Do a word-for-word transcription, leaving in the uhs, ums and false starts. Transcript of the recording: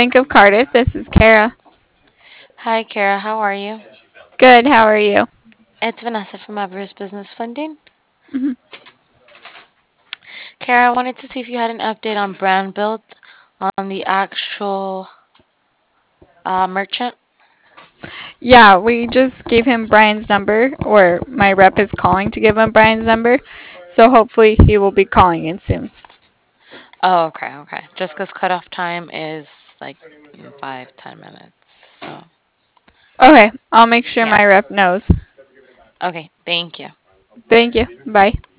Bank of Cardiff. This is Kara. Hi, Kara. How are you? Good. How are you? It's Vanessa from Everest Business Funding. Mhm. Kara, I wanted to see if you had an update on brand build on the actual uh, merchant. Yeah, we just gave him Brian's number, or my rep is calling to give him Brian's number. So hopefully he will be calling in soon. Oh, okay, okay. Just because cutoff time is like in five, ten minutes. So, Okay, I'll make sure yeah. my rep knows. Okay, thank you. Thank you. Bye.